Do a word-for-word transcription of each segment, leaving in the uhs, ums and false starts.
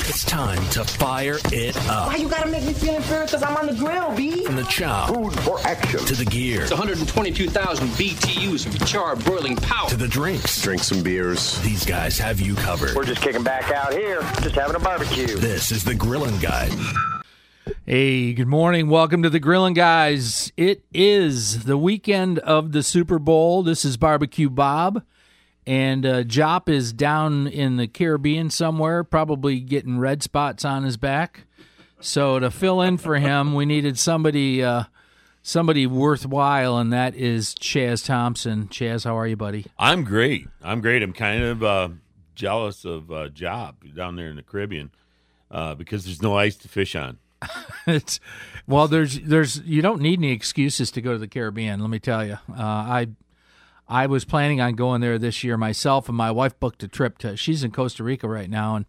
It's time to fire it up. Why you gotta make me feel inferior? Because I'm on the grill, B. From the chow. Food for action. To the gear. It's one hundred twenty-two thousand B T Us of charred broiling power. To the drinks. Drink some beers. These guys have you covered. We're just kicking back out here, just having a barbecue. This is the Grillin' Guy. Hey, good morning. Welcome to the Grillin' Guys. It is the weekend of the Super Bowl. This is Barbecue Bob. And uh, Jop is down in the Caribbean somewhere, probably getting red spots on his back. So to fill in for him, we needed somebody uh, somebody worthwhile, and that is Chaz Thompson. Chaz, how are you, buddy? I'm great. I'm great. I'm kind of uh, jealous of uh, Jop down there in the Caribbean uh, because there's no ice to fish on. It's well, there's there's you don't need any excuses to go to the Caribbean. Let me tell you, uh, I. I was planning on going there this year myself, and my wife booked a trip to. She's in Costa Rica right now, and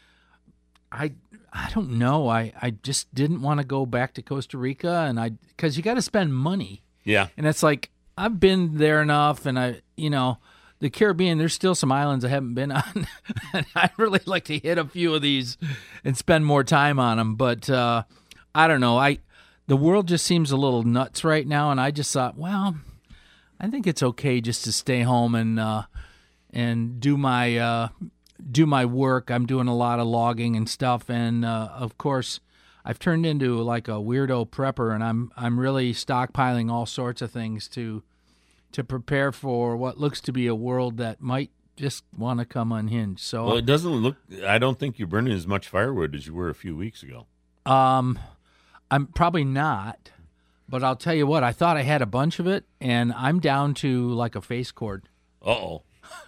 I I don't know. I, I just didn't want to go back to Costa Rica, and I because you got to spend money. Yeah, and it's like I've been there enough, and I you know the Caribbean. There's still some islands I haven't been on, and I'd really like to hit a few of these and spend more time on them. But uh, I don't know. I the world just seems a little nuts right now, and I just thought, well. I think it's okay just to stay home and uh, and do my uh, do my work. I'm doing a lot of logging and stuff, and uh, of course, I've turned into like a weirdo prepper, and I'm I'm really stockpiling all sorts of things to to prepare for what looks to be a world that might just want to come unhinged. So, well, it doesn't look. I don't think you're burning as much firewood as you were a few weeks ago. Um, I'm probably not. But I'll tell you what, I thought I had a bunch of it, and I'm down to like a face cord. Uh-oh.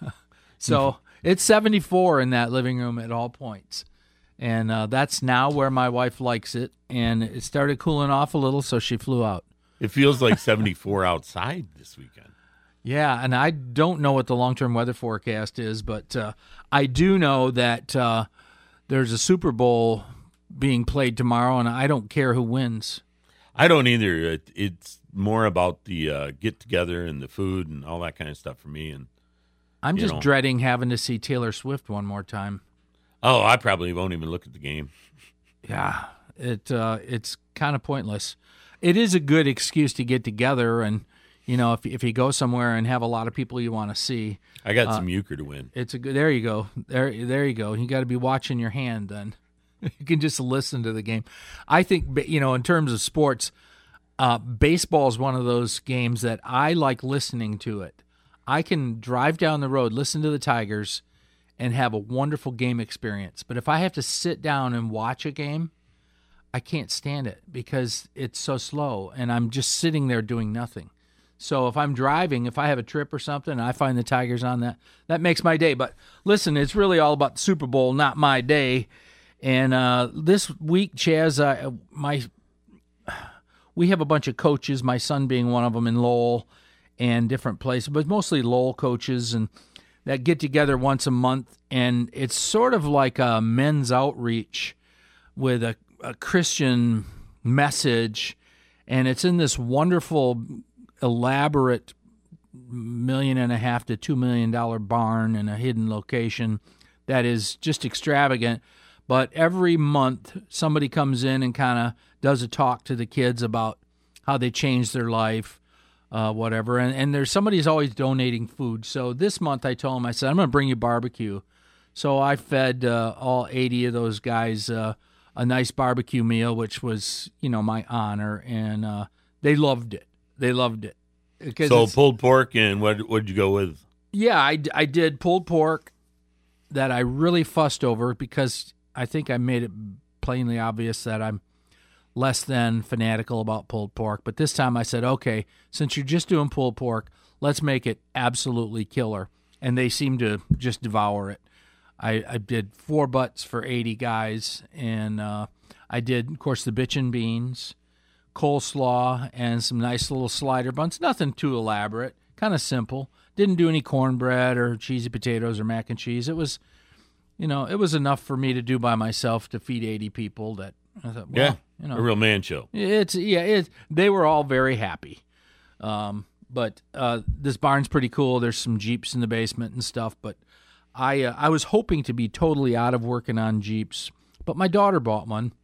So it's seventy-four in that living room at all points. And uh, that's now where my wife likes it. And it started cooling off a little, so she flew out. It feels like seventy-four outside this weekend. Yeah, and I don't know what the long-term weather forecast is, but uh, I do know that uh, there's a Super Bowl being played tomorrow, and I don't care who wins. I don't either. It, it's more about the uh, get-together and the food and all that kind of stuff for me. And I'm just know. dreading having to see Taylor Swift one more time. Oh, I probably won't even look at the game. Yeah, it uh, it's kind of pointless. It is a good excuse to get together, and you know, if if you go somewhere and have a lot of people you want to see. I got uh, some euchre to win. It's a good. There you go. There there you go. You got to be watching your hand then. You can just listen to the game. I think, you know, in terms of sports, uh, baseball is one of those games that I like listening to it. I can drive down the road, listen to the Tigers, and have a wonderful game experience. But if I have to sit down and watch a game, I can't stand it because it's so slow, and I'm just sitting there doing nothing. So if I'm driving, if I have a trip or something, and I find the Tigers on that, that makes my day. But listen, it's really all about the Super Bowl, not my day. And uh, this week, Chaz, uh, my we have a bunch of coaches, my son being one of them in Lowell and different places, but mostly Lowell coaches, and that get together once a month. And it's sort of like a men's outreach with a, a Christian message, and it's in this wonderful, elaborate million and a half to two million dollar barn in a hidden location that is just extravagant. But every month, somebody comes in and kind of does a talk to the kids about how they changed their life, uh, whatever. And, and there's somebody's always donating food. So this month, I told them, I said, I'm going to bring you barbecue. So I fed uh, all eighty of those guys uh, a nice barbecue meal, which was, you know, my honor. And uh, they loved it. They loved it. So pulled pork, and what what'd you go with? Yeah, I, I did pulled pork that I really fussed over because I think I made it plainly obvious that I'm less than fanatical about pulled pork. But this time I said, okay, since you're just doing pulled pork, let's make it absolutely killer. And they seem to just devour it. I, I did four butts for eighty guys, and uh, I did, of course, the bitchin' beans, coleslaw, and some nice little slider buns. Nothing too elaborate, kind of simple. Didn't do any cornbread or cheesy potatoes or mac and cheese. It was... You know, it was enough for me to do by myself to feed eighty people. That I thought, well, yeah, you know, a real man show. It's yeah, it. They were all very happy. Um, but uh, this barn's pretty cool. There's some Jeeps in the basement and stuff. But I uh, I was hoping to be totally out of working on Jeeps but my daughter bought one.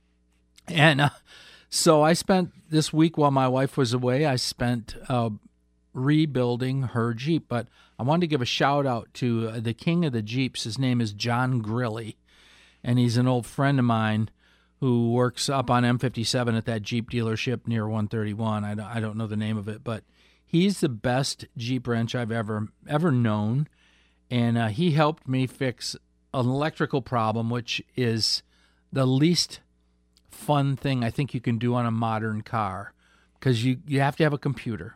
And uh, so I spent this week while my wife was away, I spent uh, rebuilding her Jeep. But I wanted to give a shout out to uh, the king of the Jeeps. His name is John Grilly, and he's an old friend of mine who works up on M fifty-seven at that Jeep dealership near one thirty-one. I don't, I don't know the name of it, but he's the best Jeep wrench I've ever ever known, and uh, he helped me fix an electrical problem, which is the least fun thing I think you can do on a modern car, because you, you have to have a computer,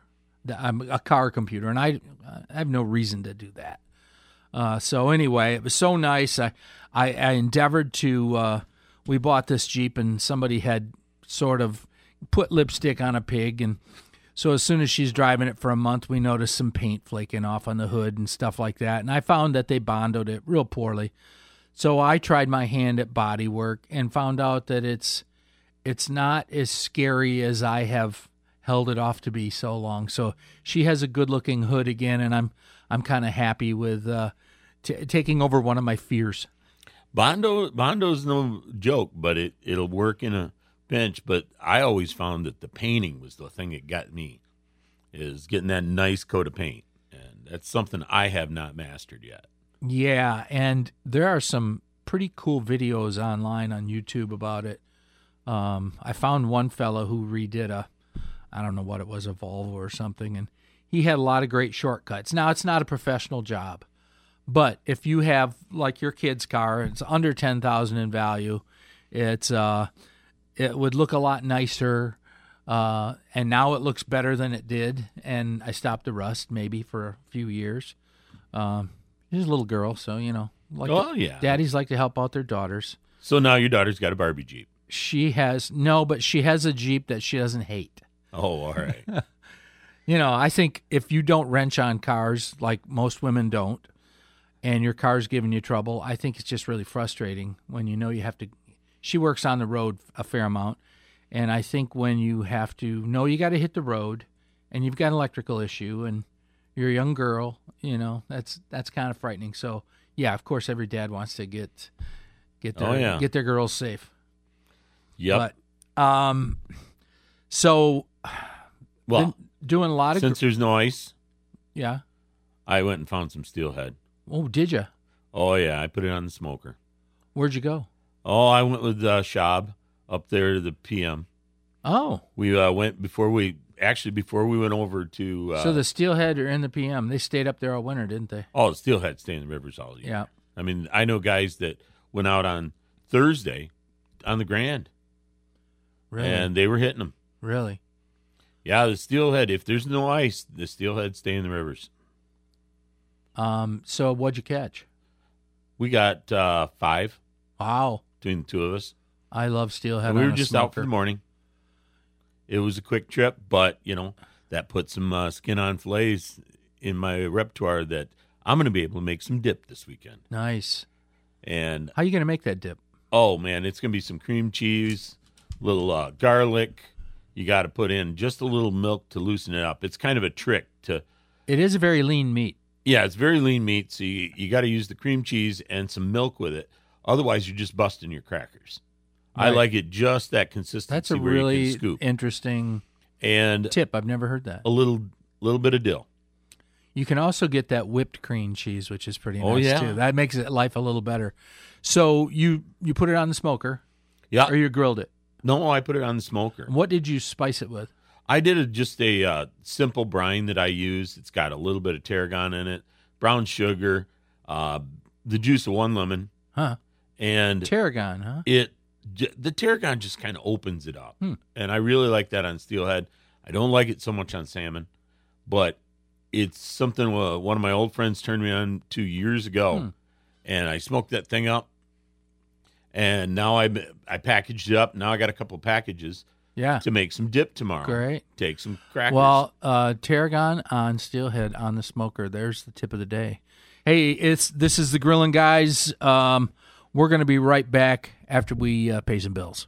a car computer, and I, I have no reason to do that. Uh, so anyway, it was so nice. I, I, I endeavored to... Uh, we bought this Jeep, and somebody had sort of put lipstick on a pig, and so as soon as she's driving it for a month, we noticed some paint flaking off on the hood and stuff like that, and I found that they bondoed it real poorly. So I tried my hand at body work and found out that it's it's not as scary as I have held it off to be so long. So she has a good-looking hood again, and I'm I'm kind of happy with uh, t- taking over one of my fears. Bondo Bondo's no joke, but it, it'll work in a pinch. But I always found that the painting was the thing that got me, is getting that nice coat of paint. And that's something I have not mastered yet. Yeah, and there are some pretty cool videos online on YouTube about it. Um, I found one fellow who redid a, I don't know what it was, a Volvo or something, and he had a lot of great shortcuts. Now, it's not a professional job. But if you have, like, your kid's car, it's under ten thousand dollars in value, it's uh, it would look a lot nicer, uh, and now it looks better than it did, and I stopped the rust maybe for a few years. Um, she's a little girl, so, you know. Like Oh, to, yeah. Daddies like to help out their daughters. So now your daughter's got a Barbie Jeep. She has, no, but she has a Jeep that she doesn't hate. Oh, all right. You know, I think if you don't wrench on cars like most women don't, and your car's giving you trouble, I think it's just really frustrating when you know you have to. She works on the road a fair amount, and I think when you have to know you got to hit the road, and you've got an electrical issue, and you're a young girl, you know, that's that's kind of frightening. So yeah, of course, every dad wants to get get their Oh, yeah. get their girls safe. Yep. But um, so well, been doing a lot of since gr- there's no ice, yeah. I went and found some steelhead. Oh, did you? Oh, yeah, I put it on the smoker. Where'd you go? Oh, I went with uh, Shab up there to the P M. Oh, We uh, went before we, actually before we went over to. Uh, so the steelhead are in the P M. They stayed up there all winter, didn't they? Oh, the steelhead stay in the rivers all year. Yeah. I mean, I know guys that went out on Thursday on the Grand, Really? and they were hitting them. Really? Yeah, the steelhead, if there's no ice, the steelhead stay in the rivers. Um. So what'd you catch? We got uh, five Wow. between the two of us. I love steelhead. And we on were a just out for smoker. the morning. It was a quick trip, but, you know, that put some uh, skin-on fillets in my repertoire that I'm going to be able to make some dip this weekend. Nice. And, How you gonna make that dip? oh, man, it's going to be some cream cheese, little uh, garlic. You got to put in just a little milk to loosen it up. It's kind of a trick to, It is a very lean meat. yeah, it's very lean meat, so you, you got to use the cream cheese and some milk with it. Otherwise, you're just busting your crackers. I Right. like it just that consistency. That's a where you really can scoop. interesting And tip. I've never heard that. a little little bit of dill. You can also get that whipped cream cheese, which is pretty Oh, nice yeah. too. That makes it life a little better. So you you put it on the smoker, Yeah. or you grilled it. No, I put it on the smoker. What did you spice it with? I did a, just a uh, simple brine that I use. It's got a little bit of tarragon in it, brown sugar, uh, the juice of one lemon, Huh? and Tarragon, huh? it j- the tarragon just kind of opens it up. Hmm. And I really like that on steelhead. I don't like it so much on salmon, but it's something uh, one of my old friends turned me on to years ago, Hmm. and I smoked that thing up. And now I I packaged it up. Now I got a couple of packages Yeah. to make some dip tomorrow. Great. Take some crackers. Well, uh, tarragon on steelhead on the smoker. There's the tip of the day. Hey, it's this is the Grilling Guys. Um, we're going to be right back after we uh, pay some bills.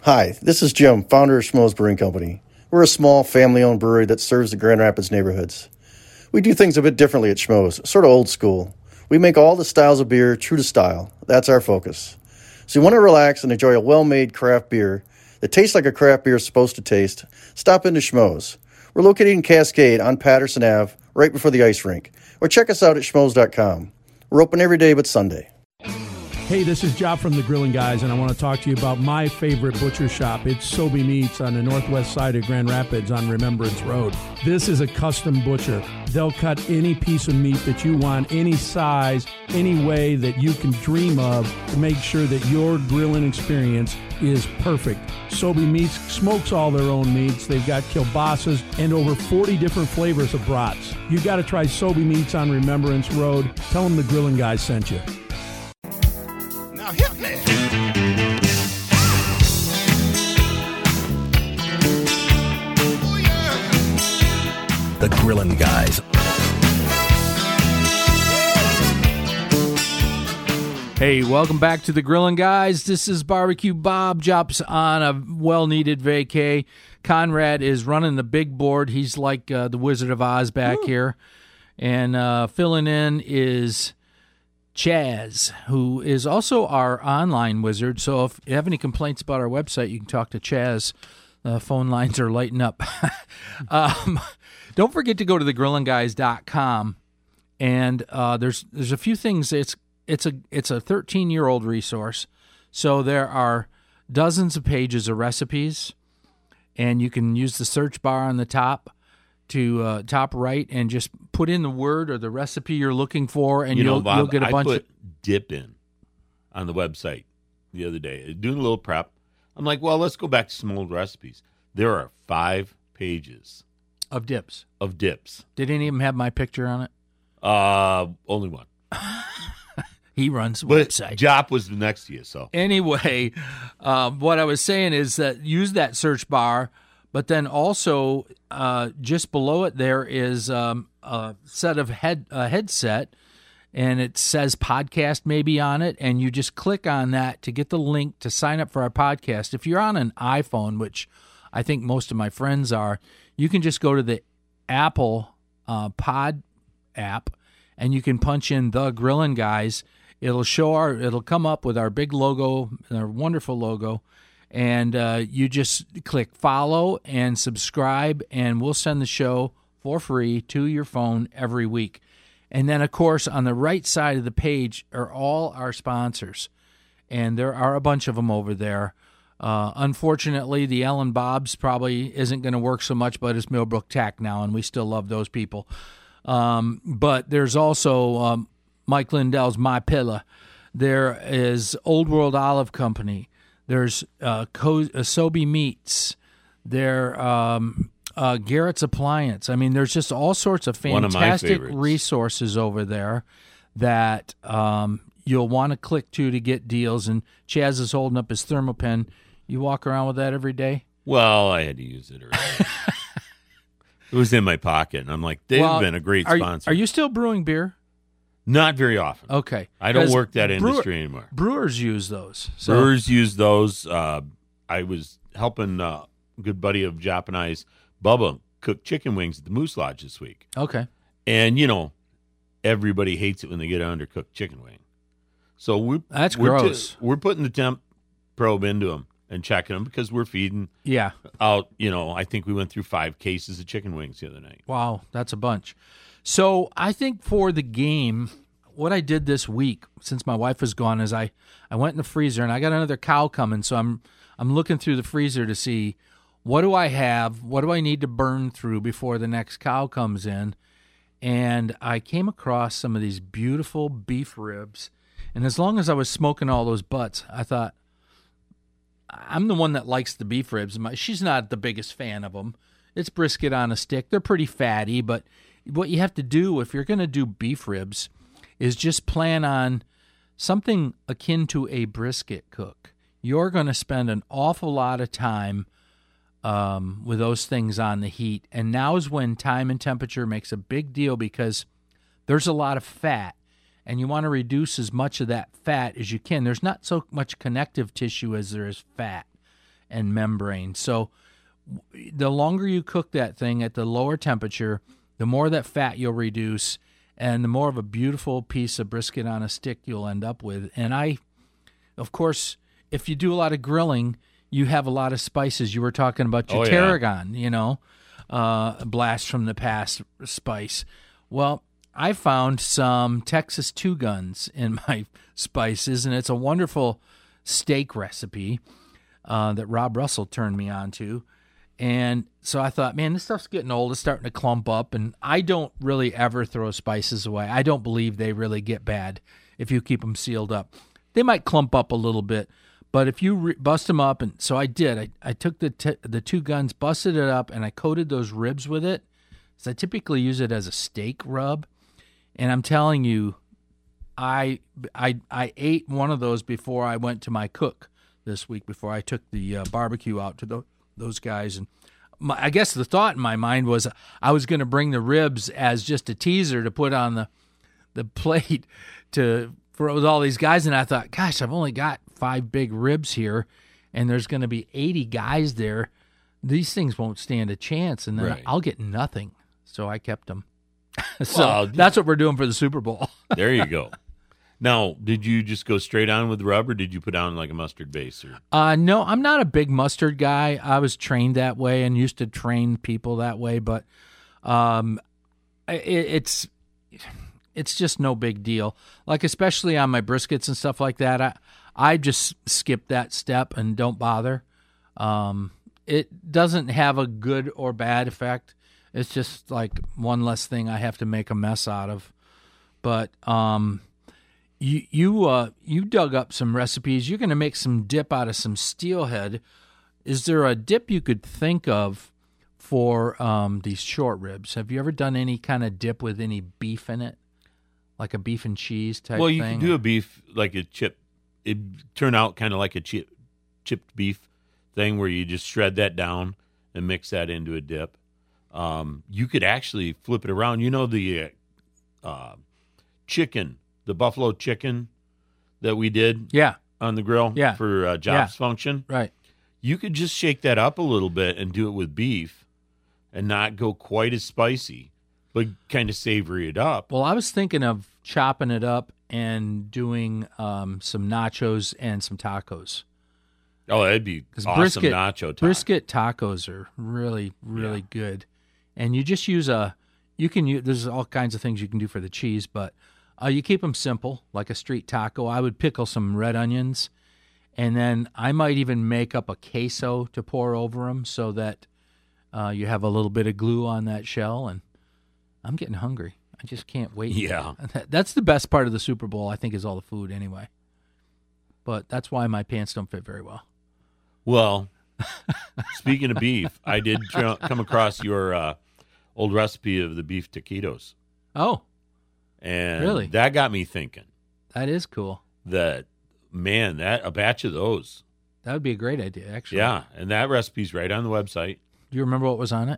Hi, this is Jim, founder of Schmoes Brewing Company. We're a small, family-owned brewery that serves the Grand Rapids neighborhoods. We do things a bit differently at Schmoes, sort of old school. We make all the styles of beer true to style. That's our focus. So you want to relax and enjoy a well-made craft beer that tastes like a craft beer is supposed to taste? Stop into Schmoes. We're located in Cascade on Patterson Avenue, right before the ice rink. Or check us out at schmoes dot com. We're open every day but Sunday. Hey, this is Job from the Grilling Guys, and I want to talk to you about my favorite butcher shop. It's Sobe Meats on the northwest side of Grand Rapids on Remembrance Road. This is a custom butcher. They'll cut any piece of meat that you want, any size, any way that you can dream of to make sure that your grilling experience is perfect. Sobe Meats smokes all their own meats. They've got kielbasa's and over forty different flavors of brats. You got to try Sobe Meats on Remembrance Road. Tell them the Grilling Guys sent you. Now hit me. Oh, yeah. The Grillin' Guys. Hey, welcome back to the Grillin' Guys. This is Barbecue Bob. Jop's on a well-needed vacay. Conrad is running the big board. He's like uh, the Wizard of Oz back Ooh. here. And uh, filling in is Chaz, who is also our online wizard. So if you have any complaints about our website, you can talk to Chaz. The uh, phone lines are lighting up. um, don't forget to go to the grillin guys dot com. And uh, there's there's a few things. It's it's a it's a thirteen-year-old resource. So there are dozens of pages of recipes, and you can use the search bar on the top to uh, top right and just put in the word or the recipe you're looking for, and you know, you'll, Bob, you'll get a bunch I put of dip in on the website the other day, doing a little prep. I'm like, well, let's go back to some old recipes. There are five pages of dips. Of dips. Did any of them have my picture on it? Uh, only one. He runs the but website. Jop was next to you, so anyway, uh, what I was saying is that use that search bar. But then also, uh, just below it, there is um, a set of head a headset, and it says podcast maybe on it, and you just click on that to get the link to sign up for our podcast. If you're on an iPhone, which I think most of my friends are, you can just go to the Apple uh, Pod app, and you can punch in the Grillin' Guys. It'll show our, it'll come up with our big logo, our wonderful logo. And uh, you just click follow and subscribe, and we'll send the show for free to your phone every week. And then, of course, on the right side of the page are all our sponsors, and there are a bunch of them over there. Uh, unfortunately, the Ellen Bob's probably isn't going to work so much, but it's Millbrook Tack now, and we still love those people. Um, but there's also um, Mike Lindell's My Pillow. There is Old World Olive Company. There's uh, Co- uh, Sobe Meats. There, um, uh, Garrett's Appliance. I mean, there's just all sorts of fantastic of resources over there that um, you'll want to click to to get deals. And Chaz is holding up his Thermopen. You walk around with that every day? Well, I had to use it earlier. It was in my pocket, and I'm like, they've well, been a great are sponsor. You, are you still brewing beer? Not very often. Okay. I don't work that brewer, industry anymore. Brewers use those. So. Brewers use those. Uh, I was helping uh, a good buddy of Jop and I's, Bubba, cook chicken wings at the Moose Lodge this week. Okay. And, you know, everybody hates it when they get an undercooked chicken wing. So we, That's we're gross. T- we're putting the temp probe into them and checking them because we're feeding yeah. out, you know, I think we went through five cases of chicken wings the other night. Wow, that's a bunch. So I think for the game, what I did this week, since my wife was gone, is I, I went in the freezer, and I got another cow coming, so I'm I'm looking through the freezer to see what do I have, what do I need to burn through before the next cow comes in. And I came across some of these beautiful beef ribs, and as long as I was smoking all those butts, I thought, I'm the one that likes the beef ribs. My, she's not the biggest fan of them. It's brisket on a stick. They're pretty fatty, but what you have to do if you're going to do beef ribs is just plan on something akin to a brisket cook. You're going to spend an awful lot of time um, with those things on the heat, and now is when time and temperature makes a big deal because there's a lot of fat, and you want to reduce as much of that fat as you can. There's not so much connective tissue as there is fat, and membrane. So the longer you cook that thing at the lower temperature, the more that fat you'll reduce, and the more of a beautiful piece of brisket on a stick you'll end up with. And I, of course, if you do a lot of grilling, you have a lot of spices. You were talking about your Oh, yeah. tarragon, you know, uh, blast from the past spice. Well, I found some Texas Two Guns in my spices, and it's a wonderful steak recipe uh, that Rob Russell turned me on to. And so I thought, man, this stuff's getting old. It's starting to clump up. And I don't really ever throw spices away. I don't believe they really get bad if you keep them sealed up. They might clump up a little bit, but if you re- bust them up, and so I did. I, I took the t- the Two Guns, busted it up, and I coated those ribs with it. So I typically use it as a steak rub. And I'm telling you, I, I, I ate one of those before I went to my cook this week, before I took the uh, barbecue out to the those guys. And my, I guess the thought in my mind was I was going to bring the ribs as just a teaser to put on the the plate to for all these guys. And I thought, gosh, I've only got five big ribs here, and there's going to be eighty guys there. These things won't stand a chance, and then Right. I'll get nothing. So I kept them. so Well, that's what we're doing for the Super Bowl. There you go. Now, did you just go straight on with the rub, or did you put on like a mustard base? Or Uh, no, I'm not a big mustard guy. I was trained that way and used to train people that way, but um, it, it's it's just no big deal. Like especially on my briskets and stuff like that, I I just skip that step and don't bother. Um, it doesn't have a good or bad effect. It's just like one less thing I have to make a mess out of. But um. You you uh you dug up some recipes. You're going to make some dip out of some steelhead. Is there a dip you could think of for um, these short ribs? Have you ever done any kind of dip with any beef in it, like a beef and cheese type well, you thing? can do a beef like a chip. It turn out kind of like a chip, chipped beef thing where you just shred that down and mix that into a dip. Um, you could actually flip it around. You know the uh, uh, chicken. The buffalo chicken that we did Yeah, on the grill Yeah. for uh, Jobs Yeah. function, right. you could just shake that up a little bit and do it with beef and not go quite as spicy, but kind of savory it up. Well, I was thinking of chopping it up and doing um, some nachos and some tacos. Oh, that'd be 'Cause awesome brisket, nacho taco. brisket tacos are really, really Yeah. good. And you just use a, you can use, there's all kinds of things you can do for the cheese, but uh, you keep them simple, like a street taco. I would pickle some red onions, and then I might even make up a queso to pour over them so that uh, you have a little bit of glue on that shell. And I'm getting hungry. I just can't wait. Yeah. That- That's the best part of the Super Bowl, I think, is all the food anyway. But that's why my pants don't fit very well. Well, speaking of beef, I did tr- come across your uh, old recipe of the beef taquitos. Oh, And Really? that got me thinking that is cool. that, man, that a batch of those. That would be a great idea, actually. Yeah, and that recipe's right on the website. Do you remember what was on it?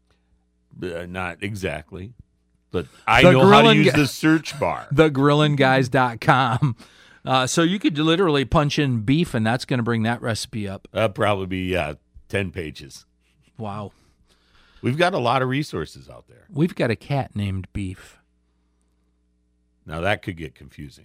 Uh, not exactly, but I The know how to grilling use ga- the search bar. the grillin guys dot com. Uh, so you could literally punch in beef, and that's going to bring that recipe up. That'd probably be uh, ten pages. Wow. We've got a lot of resources out there. We've got a cat named Beef. Now, that could get confusing.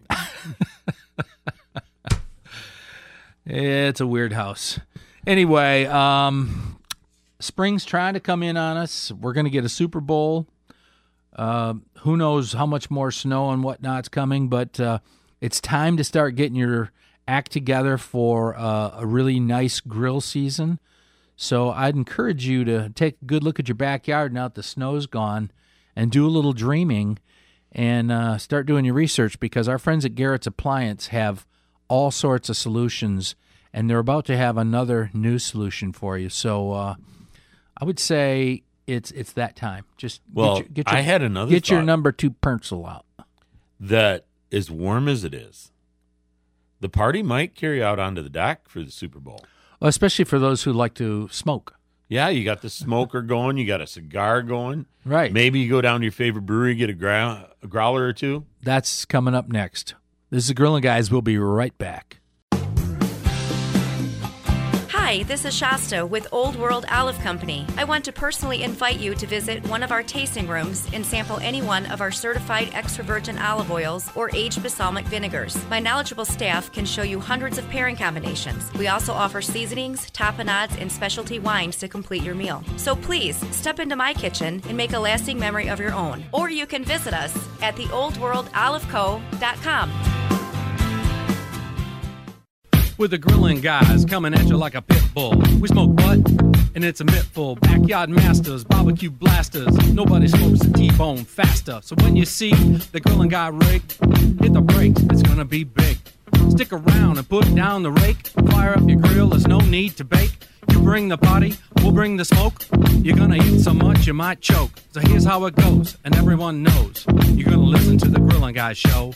It's a weird house. Anyway, um, spring's trying to come in on us. We're going to get a Super Bowl. Uh, who knows how much more snow and whatnot's coming, but uh, it's time to start getting your act together for uh, a really nice grill season. So I'd encourage you to take a good look at your backyard now that the snow's gone and do a little dreaming and uh, start doing your research, because our friends at Garrett's Appliance have all sorts of solutions, and they're about to have another new solution for you. So uh, I would say it's it's that time. Just Well, get your, get your, I had another get your thought. number two pencil out. That as warm as it is, the party might carry out onto the dock for the Super Bowl. Well, especially for those who like to smoke. Yeah, you got the smoker going. You got a cigar going. Right. Maybe you go down to your favorite brewery, get a, grou- a growler or two. That's coming up next. This is the Grillin' Guys. We'll be right back. Hi, Hi, this is Shasta with Old World Olive Company. I want to personally invite you to visit one of our tasting rooms and sample any one of our certified extra virgin olive oils or aged balsamic vinegars. My knowledgeable staff can show you hundreds of pairing combinations. We also offer seasonings, tapenades, and specialty wines to complete your meal. So please, step into my kitchen and make a lasting memory of your own. Or you can visit us at the old world olive co dot com. With the grilling guys coming at you like a pit bull. We smoke butt, and it's a mittful. Backyard masters, barbecue blasters. Nobody smokes a T-bone faster. So when you see the grilling guy rig, hit the brakes, it's gonna be big. Stick around and put down the rake. Fire up your grill, there's no need to bake. You bring the party, we'll bring the smoke. You're gonna eat so much you might choke. So here's how it goes, and everyone knows. You're gonna listen to the Grilling Guy Show.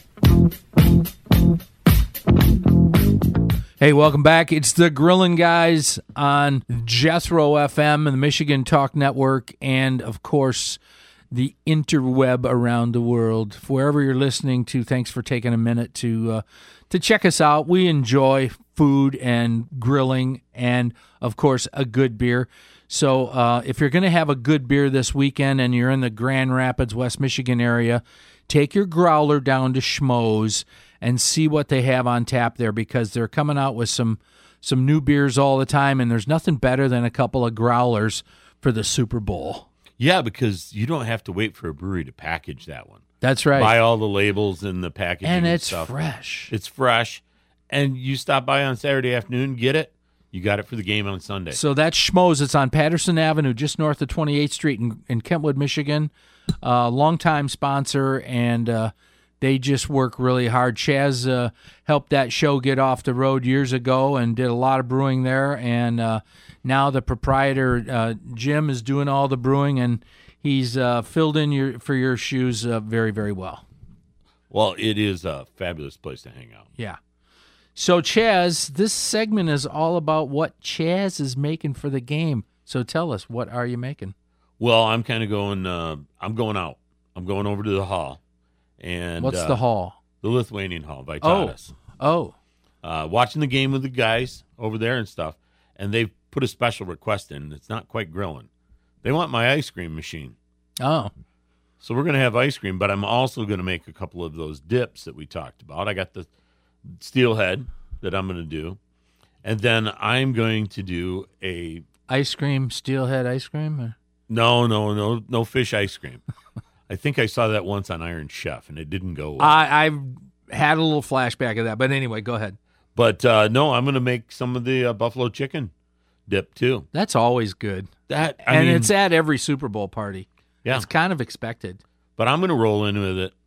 Hey, welcome back. It's the Grillin' Guys on Jethro F M and the Michigan Talk Network, and, of course, the interweb around the world. Wherever you're listening to, thanks for taking a minute to uh, to check us out. We enjoy food and grilling and, of course, a good beer. So uh, if you're going to have a good beer this weekend and you're in the Grand Rapids, West Michigan area, take your growler down to Schmoes and see what they have on tap there, because they're coming out with some some new beers all the time, and there's nothing better than a couple of growlers for the Super Bowl. Yeah, because you don't have to wait for a brewery to package that one. That's right. Buy all the labels and the packaging and and it's stuff. fresh. It's fresh, and you stop by on Saturday afternoon, get it. You got it for the game on Sunday. So that's Schmoes. It's on Patterson Avenue, just north of twenty-eighth Street in, in Kentwood, Michigan. Uh, longtime sponsor, and uh, they just work really hard. Chaz uh, helped that show get off the road years ago and did a lot of brewing there. And uh, now the proprietor, uh, Jim, is doing all the brewing, and he's uh, filled in your for your shoes uh, very, very well. Well, it is a fabulous place to hang out. Yeah. So, Chaz, this segment is all about what Chaz is making for the game. So tell us, what are you making? Well, I'm kind of going. Uh, I'm going out. I'm going over to the hall. And what's uh, the hall? The Lithuanian Hall, Vitalis. Oh, oh. Uh, watching the game with the guys over there and stuff, and they've put a special request in. It's not quite grilling. They want my ice cream machine. Oh. So we're going to have ice cream, but I'm also going to make a couple of those dips that we talked about. I got the steelhead that I'm going to do, and then I'm going to do a ice cream, steelhead ice cream. Or? No, no, no, no fish ice cream. I think I saw that once on Iron Chef, and it didn't go well. I, I've had a little flashback of that, but anyway, go ahead. But uh, no, I'm going to make some of the uh, buffalo chicken dip too. That's always good. That I and mean, it's at every Super Bowl party. Yeah, it's kind of expected. But I'm going to roll in with it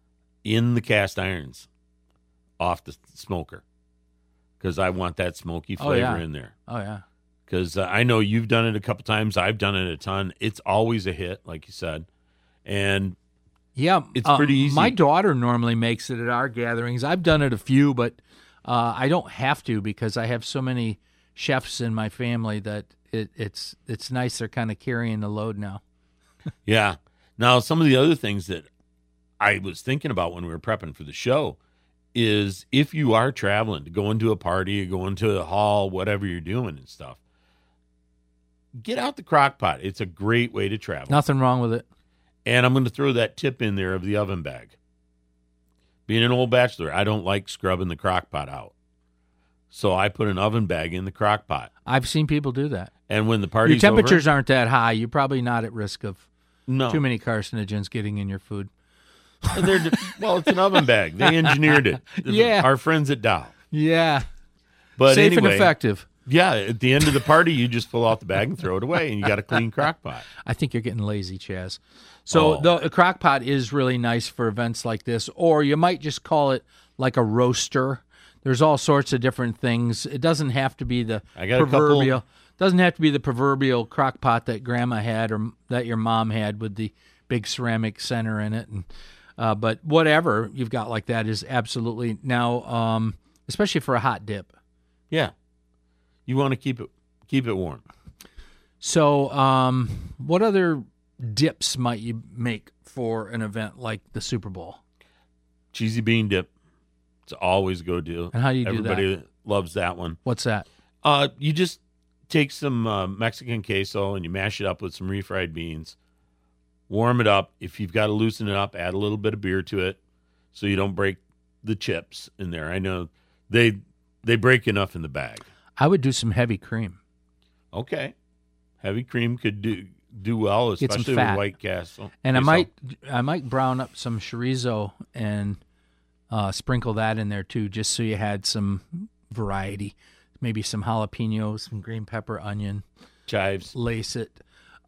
in the cast irons, off the smoker, because I want that smoky flavor oh, yeah. in there. Oh yeah. Because uh, I know you've done it a couple times. I've done it a ton. It's always a hit, like you said. And yeah, it's uh, pretty easy. My daughter normally makes it at our gatherings. I've done it a few, but uh, I don't have to because I have so many chefs in my family that it, it's it's nice they're kind of carrying the load now. Yeah. Now, some of the other things that I was thinking about when we were prepping for the show is if you are traveling to go into a party or go into a hall, whatever you're doing and stuff, get out the crock pot. It's a great way to travel. Nothing wrong with it. And I'm going to throw that tip in there of the oven bag. Being an old bachelor, I don't like scrubbing the crock pot out. So I put an oven bag in the crock pot. I've seen people do that. And when the party's Your temperatures over, aren't that high. You're probably not at risk of no. too many carcinogens getting in your food. They're, well, it's an oven bag. They engineered it. Yeah. Our friends at Dow. Yeah. But Safe anyway, and effective. Yeah, at the end of the party, you just pull out the bag and throw it away, and you got a clean crock pot. I think you're getting lazy, Chaz. So oh. the, the crock pot is really nice for events like this, or you might just call it like a roaster. There's all sorts of different things. It doesn't have to be the I got proverbial. A couple... Doesn't have to be the proverbial crock pot that Grandma had or that your mom had with the big ceramic center in it. And uh, but whatever you've got like that is absolutely now, um, especially for a hot dip. Yeah, you want to keep it keep it warm. So, um, what other dips might you make for an event like the Super Bowl? Cheesy bean dip. It's always go do. And how do you do Everybody that? loves that one. What's that? Uh, you just take some uh, Mexican queso and you mash it up with some refried beans. Warm it up. If you've got to loosen it up, add a little bit of beer to it so you don't break the chips in there. I know they they break enough in the bag. I would do some heavy cream. Okay. Heavy cream could do do well, Get some especially fat. with White Castle. And I queso. might I might brown up some chorizo and uh, sprinkle that in there too, just so you had some variety. Maybe some jalapenos, some green pepper, onion. Chives. Lace it.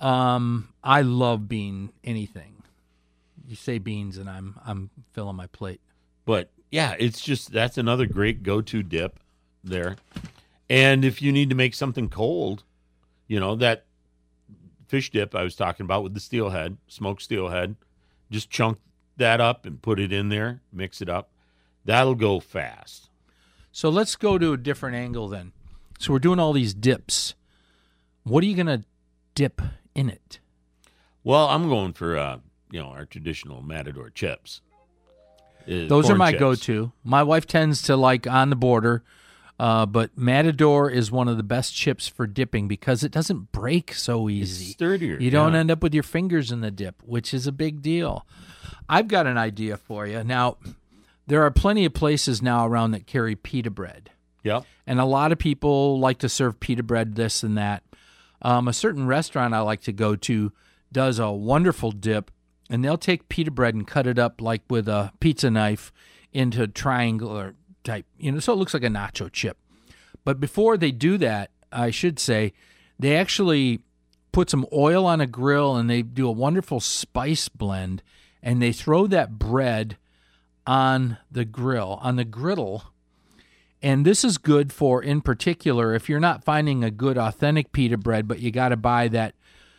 Um, I love bean anything. You say beans and I'm I'm filling my plate. But yeah, it's just that's another great go-to dip there. And if you need to make something cold, you know, that fish dip I was talking about with the steelhead, smoked steelhead, just chunk that up and put it in there, mix it up. That'll go fast. So let's go to a different angle then. So we're doing all these dips. What are you going to dip in it? Well, I'm going for, uh, you know, our traditional Matador chips. Uh, Those are corn my chips. go-to. My wife tends to like on the border, uh, but Matador is one of the best chips for dipping because it doesn't break so easy. It's sturdier. You don't yeah. end up with your fingers in the dip, which is a big deal. I've got an idea for you. Now, there are plenty of places now around that carry pita bread. Yep. And a lot of people like to serve pita bread, this and that. Um, a certain restaurant I like to go to does a wonderful dip, and they'll take pita bread and cut it up like with a pizza knife into triangular type, you know, so it looks like a nacho chip. But before they do that, I should say, they actually put some oil on a grill and they do a wonderful spice blend, and they throw that bread on the grill, on the griddle. And this is good for, in particular, if you're not finding a good authentic pita bread, but you got to buy that,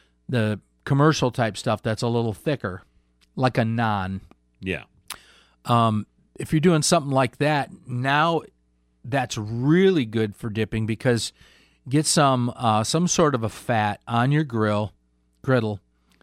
the commercial type stuff that's a little thicker, like a naan. Yeah. Um, if you're doing something like that, now that's really good for dipping because get some uh, some sort of a fat on your grill, griddle,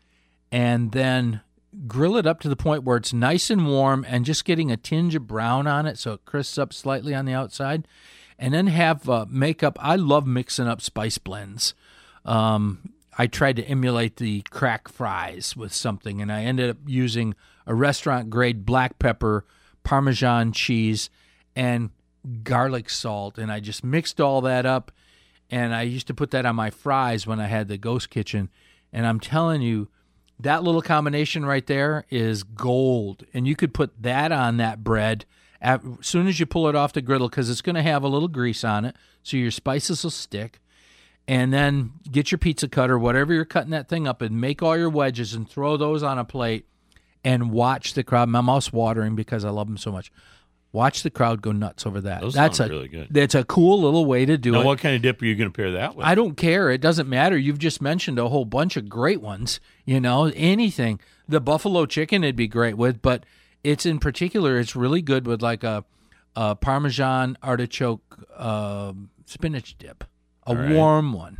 and then grill it up to the point where it's nice and warm and just getting a tinge of brown on it so it crisps up slightly on the outside. And then have uh, make up. I love mixing up spice blends. Um, I tried to emulate the crack fries with something, and I ended up using a restaurant-grade black pepper, Parmesan cheese, and garlic salt. And I just mixed all that up, and I used to put that on my fries when I had the ghost kitchen. And I'm telling you, that little combination right there is gold. And you could put that on that bread as soon as you pull it off the griddle because it's going to have a little grease on it, so your spices will stick. And then get your pizza cutter, whatever you're cutting that thing up, and make all your wedges and throw those on a plate and watch the crowd. My mouth's watering because I love them so much. Watch the crowd go nuts over that. Those that's sound a, really good. That's a cool little way to do now, it. what kind of dip are you going to pair that with? I don't care. It doesn't matter. You've just mentioned a whole bunch of great ones. You know, anything. The buffalo chicken it'd be great with, but it's in particular, it's really good with like a, a Parmesan artichoke uh, spinach dip, a All right. warm one.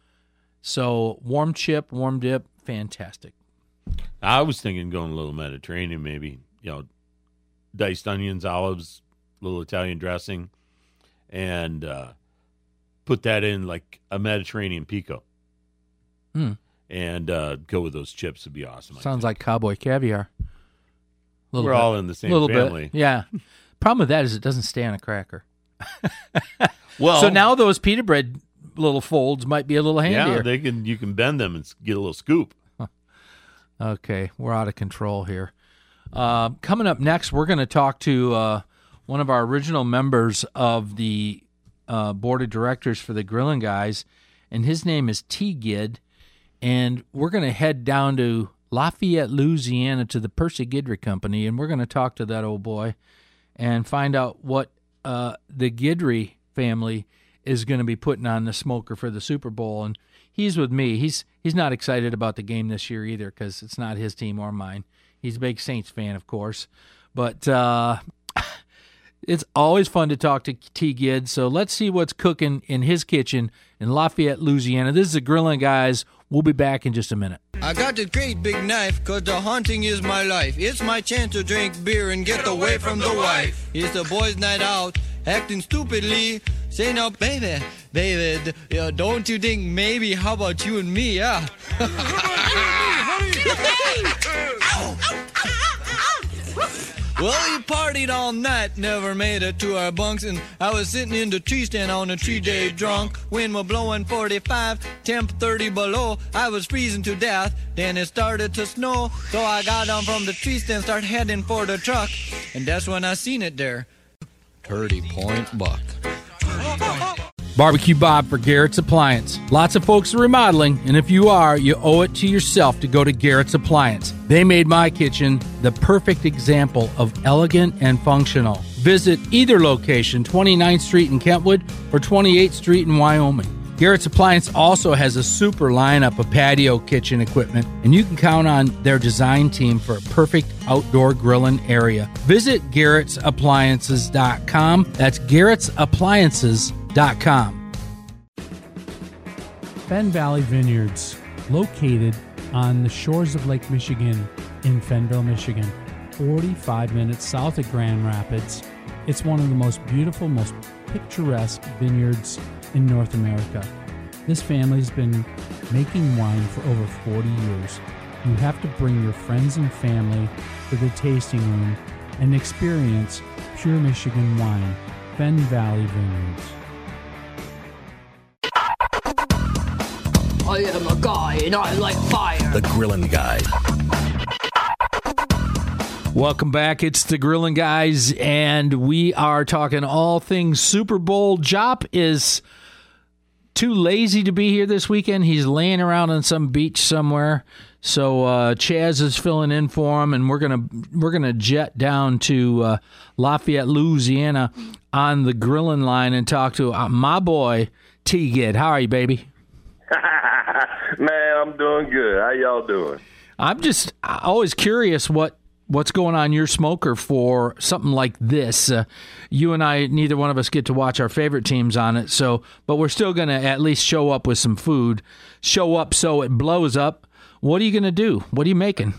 So warm chip, warm dip, fantastic. I was thinking going a little Mediterranean, maybe, you know, diced onions, olives, little Italian dressing, and uh, put that in like a Mediterranean pico. Hmm. And uh, go with those chips would be awesome. I Sounds think. like cowboy caviar. Little We're bit. all in the same Little family. Bit. Yeah. Problem with that is it doesn't stay on a cracker. Well, so now those pita bread little folds might be a little handier. yeah, they can. You can bend them and s- get a little scoop. Okay, we're out of control here. Uh, coming up next, we're going to talk to uh, one of our original members of the uh, board of directors for the Grillin' Guys, and his name is T. Gid, and we're going to head down to Lafayette, Louisiana, to the Percy Guidry Company, and we're going to talk to that old boy and find out what uh, the Guidry family is going to be putting on the smoker for the Super Bowl. And he's with me. He's he's not excited about the game this year either because it's not his team or mine. He's a big Saints fan, of course. But uh, it's always fun to talk to T. Gid. So let's see what's cooking in his kitchen in Lafayette, Louisiana. This is the Grillin' Guys. We'll be back in just a minute. I got this great big knife, cause the hunting is my life. It's my chance to drink beer and get away from the wife. It's the boys' night out, acting stupidly. Say now, baby, baby, d- uh, don't you think maybe how about you and me, yeah? Well, we partied all night, never made it to our bunks, and I was sitting in the tree stand on a tree day drunk. Wind was blowing forty-five, temp thirty below. I was freezing to death, then it started to snow. So I got down from the tree stand, start heading for the truck, and that's when I seen it there. thirty point buck. Barbecue Bob for Garrett's Appliance. Lots of folks are remodeling, and if you are, you owe it to yourself to go to Garrett's Appliance. They made my kitchen the perfect example of elegant and functional. Visit either location, twenty-ninth Street in Kentwood or twenty-eighth Street in Wyoming. Garrett's Appliance also has a super lineup of patio kitchen equipment, and you can count on their design team for a perfect outdoor grilling area. Visit garretts appliances dot com. That's garretts appliances dot com. Fenn Valley Vineyards, located on the shores of Lake Michigan in Fennville, Michigan, forty-five minutes south of Grand Rapids. It's one of the most beautiful, most picturesque vineyards in North America. This family's been making wine for over forty years. You have to bring your friends and family to the tasting room and experience pure Michigan wine. Fenn Valley Vineyards. I am a guy and I like fire. The Grillin' Guys. Welcome back. It's the Grillin' Guys, and we are talking all things Super Bowl. Jop is too lazy to be here this weekend. He's laying around on some beach somewhere. So uh, Chaz is filling in for him, and we're gonna we're gonna jet down to uh, Lafayette, Louisiana, on the Grillin' line and talk to uh, my boy T. Gid. How are you, baby? Man, I'm doing good. How y'all doing? I'm just always curious what what's going on your smoker for something like this. Uh, you and I, neither one of us get to watch our favorite teams on it, so but we're still going to at least show up with some food. Show up so it blows up. What are you going to do? What are you making?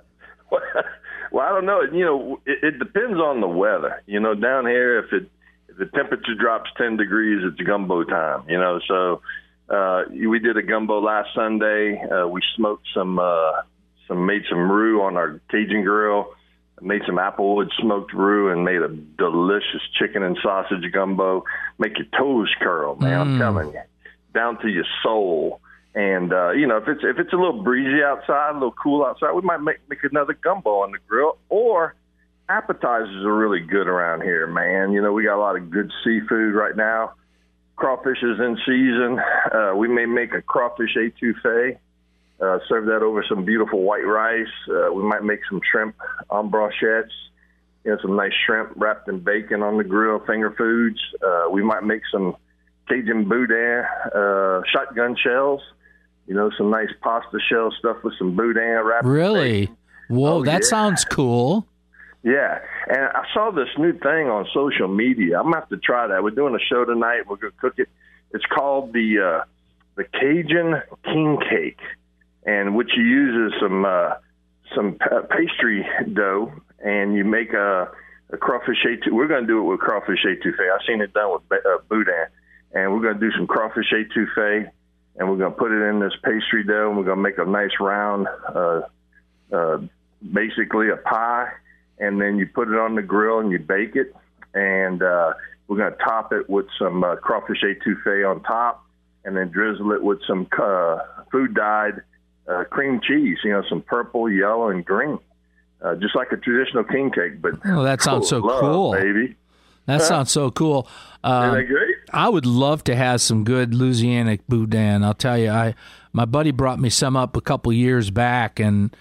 Well, I don't know. You know, it, it depends on the weather. You know, down here, if it if the temperature drops ten degrees, it's gumbo time. You know, so uh, we did a gumbo last Sunday. Uh, we smoked some, uh, some made some roux on our Cajun grill. Made some applewood smoked roux and made a delicious chicken and sausage gumbo. Make your toes curl, man. Mm. I'm telling you, down to your soul. And uh, you know, if it's if it's a little breezy outside, a little cool outside, we might make make another gumbo on the grill. Or appetizers are really good around here, man. You know, we got a lot of good seafood right now. Crawfish is in season. Uh, we may make a crawfish étouffée. Uh, serve that over some beautiful white rice. Uh, we might make some shrimp en brochettes. You know, some nice shrimp wrapped in bacon on the grill, finger foods. Uh, we might make some Cajun boudin, uh, shotgun shells. You know, some nice pasta shell stuff with some boudin wrapped. Really? In Whoa, oh, that yeah. sounds cool. Yeah, and I saw this new thing on social media. I'm going to have to try that. We're doing a show tonight. We're going to cook it. It's called the uh, the Cajun King Cake. And what you use is some uh, some pastry dough, and you make a, a crawfish étouffée. We're going to do it with crawfish étouffée. I've seen it done with uh, boudin. And we're going to do some crawfish étouffée, and we're going to put it in this pastry dough, and we're going to make a nice round, uh, uh, basically a pie. And then you put it on the grill, and you bake it. And uh, we're going to top it with some uh, crawfish étouffée on top, and then drizzle it with some uh, food-dyed Uh, cream cheese, you know, some purple, yellow, and green, uh, just like a traditional king cake. But oh, that sounds so love, cool, baby. That huh? sounds so cool. Um, Isn't that great? I would love to have some good Louisiana boudin. I'll tell you, I my buddy brought me some up a couple years back, and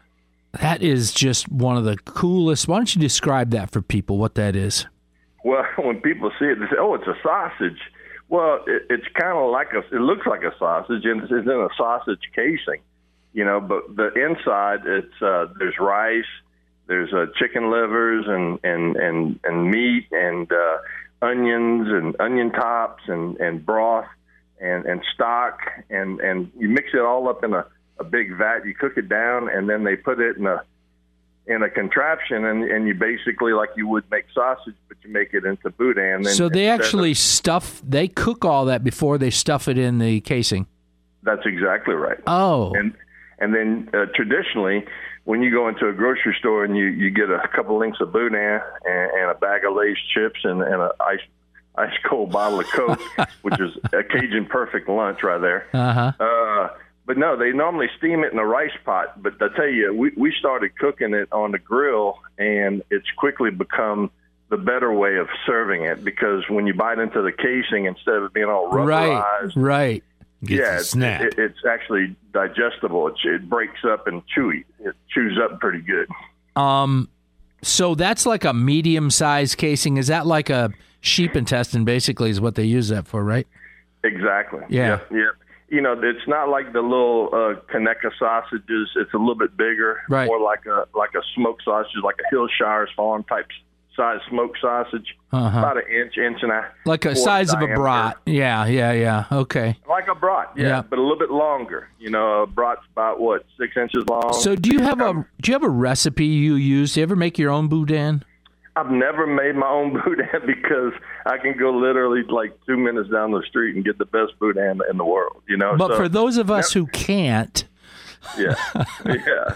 that is just one of the coolest. Why don't you describe that for people? What that is? Well, when people see it, they say, "Oh, it's a sausage." Well, it, it's kind of like a. It looks like a sausage, and it's in a sausage casing. You know, but the inside, it's uh, there's rice, there's uh, chicken livers and and and, and meat and uh, onions and onion tops and, and broth and, and stock, and, and you mix it all up in a, a big vat. You cook it down, and then they put it in a in a contraption, and, and you basically, like you would make sausage, but you make it into boudin. Then so they actually of, stuff, they cook all that before they stuff it in the casing. That's exactly right. Oh. And and then uh, traditionally, when you go into a grocery store and you, you get a couple links of boudin and, and a bag of Lay's chips and, and an ice ice cold bottle of Coke, which is a Cajun perfect lunch right there. Uh-huh. Uh, but no, they normally steam it in a rice pot. But I tell you, we, we started cooking it on the grill, and it's quickly become the better way of serving it, because when you bite into the casing, instead of it being all rubberized, right, right. Gets yeah, a snap. It, it's actually digestible. It, it breaks up and chewy. It chews up pretty good. Um, so that's like a medium-sized casing. Is that like a sheep intestine, basically, is what they use that for, right? Exactly. Yeah. Yeah. yeah. You know, it's not like the little uh, Conecuh sausages. It's a little bit bigger, right. more like a like a smoked sausage, like a Hillshire's Farm type size smoked sausage, uh-huh. about an inch, inch and a like a size diameter. Of a brat. Yeah, yeah, yeah. Okay. Like a brat, yeah, yeah, but a little bit longer. You know, a brat's about what, six inches long. So, do you have a do you have a recipe you use? Do you ever make your own boudin? I've never made my own boudin because I can go literally like two minutes down the street and get the best boudin in the world. You know, but so, for those of us yep. who can't. Yeah, yeah.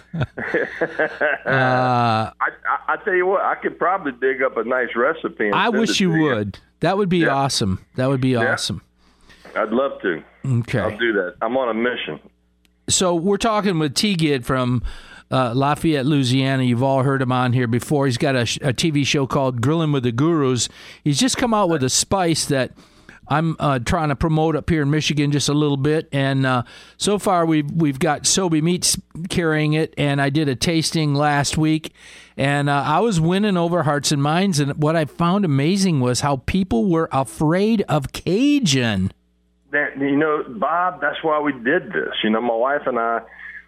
uh, I, I, I tell you what, I could probably dig up a nice recipe. And I wish you would. You. That would be yeah. awesome. That would be yeah. awesome. I'd love to. Okay, I'll do that. I'm on a mission. So we're talking with T-Gid from uh, Lafayette, Louisiana. You've all heard him on here before. He's got a, a T V show called Grilling with the Gurus. He's just come out with a spice that I'm uh, trying to promote up here in Michigan just a little bit, and uh, so far we've we've got Sobe Meats carrying it, and I did a tasting last week, and uh, I was winning over hearts and minds, and what I found amazing was how people were afraid of Cajun. That, you know, Bob, that's why we did this. You know, my wife and I,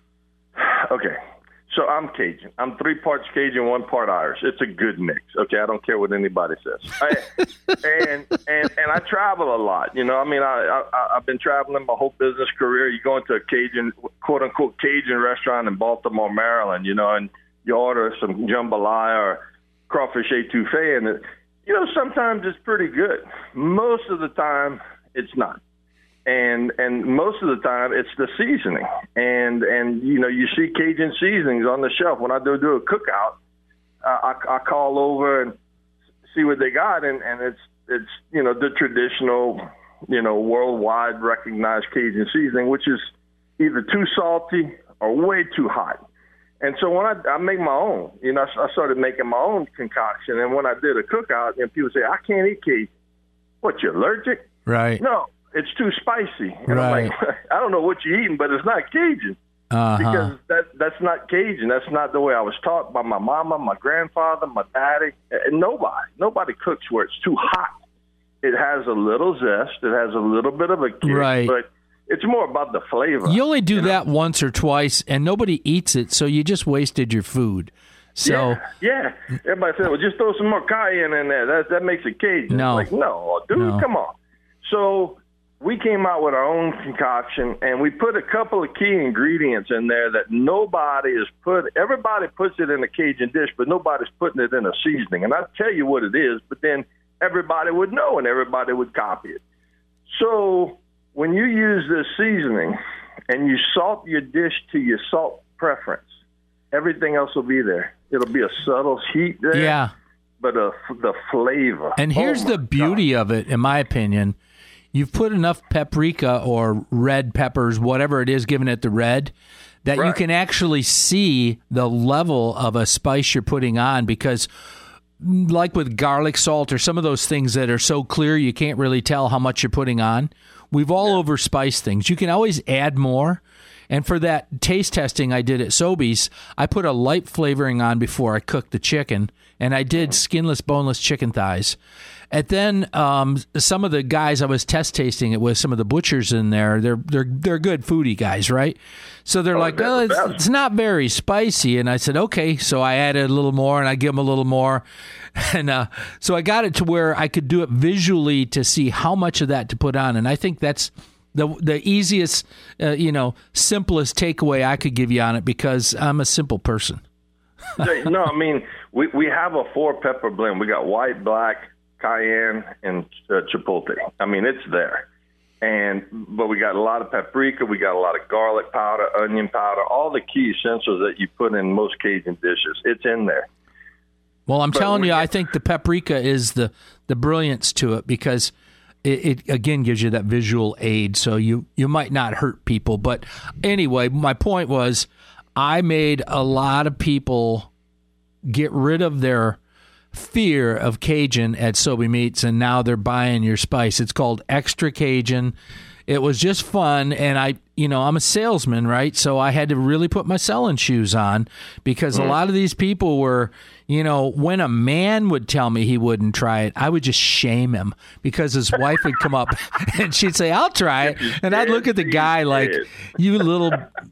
okay, so I'm Cajun. I'm three parts Cajun, one part Irish. It's a good mix, okay? I don't care what anybody says. I, and, and and I travel a lot, you know. I mean, I, I, I've been traveling my whole business career. You go into a Cajun, quote-unquote Cajun restaurant in Baltimore, Maryland, you know, and you order some jambalaya or crawfish etouffee, and, it, you know, sometimes it's pretty good. Most of the time, it's not. And and most of the time it's the seasoning, and and you know you see Cajun seasonings on the shelf. When I do do a cookout, uh, I, I call over and see what they got, and, and it's it's you know the traditional, you know worldwide recognized Cajun seasoning, which is either too salty or way too hot. And so when I, I make my own, you know I started making my own concoction, and when I did a cookout, and people say I can't eat Cajun. What, you allergic? Right. No. It's too spicy. And right. I'm like, I don't know what you're eating, but it's not Cajun. Uh-huh. Because that that's not Cajun. That's not the way I was taught by my mama, my grandfather, my daddy, and nobody. Nobody cooks where it's too hot. It has a little zest. It has a little bit of a kick, right. but it's more about the flavor. You only do you that know? once or twice, and nobody eats it, so you just wasted your food. So yeah, yeah. Everybody said, well, just throw some more cayenne in there. That that makes it Cajun. No. Like, no, dude, no. come on. So we came out with our own concoction, and we put a couple of key ingredients in there that nobody is put. Everybody puts it in a Cajun dish, but nobody's putting it in a seasoning. And I'll tell you what it is, but then everybody would know, and everybody would copy it. So when you use this seasoning and you salt your dish to your salt preference, everything else will be there. It'll be a subtle heat there, yeah. but a, the flavor. And here's oh the beauty God. of it, in my opinion. You've put enough paprika or red peppers, whatever it is, giving it the red, that right. you can actually see the level of a spice you're putting on, because like with garlic salt or some of those things that are so clear you can't really tell how much you're putting on, we've all yeah. overspiced things. You can always add more. And for that taste testing I did at Sobe's, I put a light flavoring on before I cooked the chicken, and I did skinless, boneless chicken thighs. And then um, some of the guys I was test tasting it with, some of the butchers in there, they're they're they're good foodie guys, right? So they're oh, like, well, it's, it's not very spicy. And I said, okay. So I added a little more, and I give them a little more. And uh, so I got it to where I could do it visually to see how much of that to put on. And I think that's the the easiest, uh, you know, simplest takeaway I could give you on it, because I'm a simple person. No, I mean, we, we have a four pepper blend. We got white, black, cayenne, and uh, chipotle. I mean, it's there. And but we got a lot of paprika. We got a lot of garlic powder, onion powder, all the key essentials that you put in most Cajun dishes. It's in there. Well, I'm But telling we you, get- I think the paprika is the, the brilliance to it because it, it, again, gives you that visual aid. So you, you might not hurt people. But anyway, my point was I made a lot of people get rid of their fear of Cajun at Sobe Meats, and now they're buying your spice. It's called Extra Cajun. It was just fun, and I, you know, I'm a salesman, right? So I had to really put my selling shoes on because a lot of these people were, you know, when a man would tell me he wouldn't try it, I would just shame him because his wife would come up and she'd say, I'll try it. And I'd look at the guy like, you little...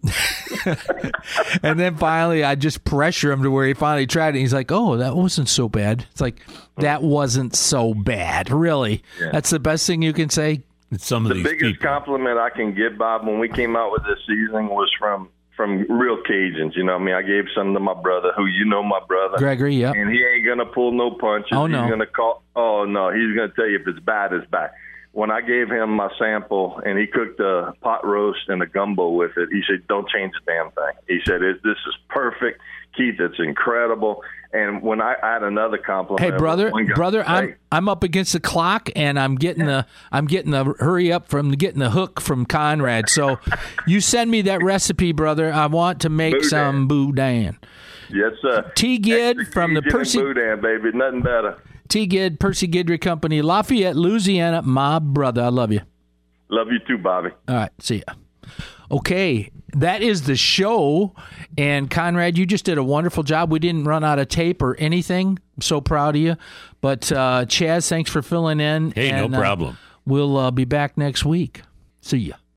And then finally I'd just pressure him to where he finally tried it. He's like, oh, that wasn't so bad. It's like, that wasn't so bad, really. Yeah. That's the best thing you can say. It's some of The these biggest people. compliment I can give, Bob, when we came out with this seasoning was from from real Cajuns. You know, what I mean, I gave some to my brother, who you know, my brother Gregory, yeah. and he ain't gonna pull no punches. Oh, he's no. gonna call. Oh no, he's gonna tell you if it's bad, it's bad. When I gave him my sample and he cooked a pot roast and a gumbo with it, he said, "Don't change a damn thing." He said, it, "This is perfect, Keith. It's incredible." And when I, I had another compliment, Hey, brother, one guy- brother, Hey, I'm I'm up against the clock, and I'm getting the I'm getting the hurry up from getting the hook from Conrad. So, you send me that recipe, brother. I want to make Boudin. some boudin. yes, sir. T. Gid Extra from the Cajun and Percy Boudin, baby, nothing better. T. Gid Percy Gidry Company, Lafayette, Louisiana. My brother, I love you. Love you too, Bobby. All right, see ya. Okay, that is the show. And Conrad, you just did a wonderful job. We didn't run out of tape or anything. I'm so proud of you. But uh, Chaz, thanks for filling in. Hey, no and, uh, problem. we'll uh, be back next week. See ya.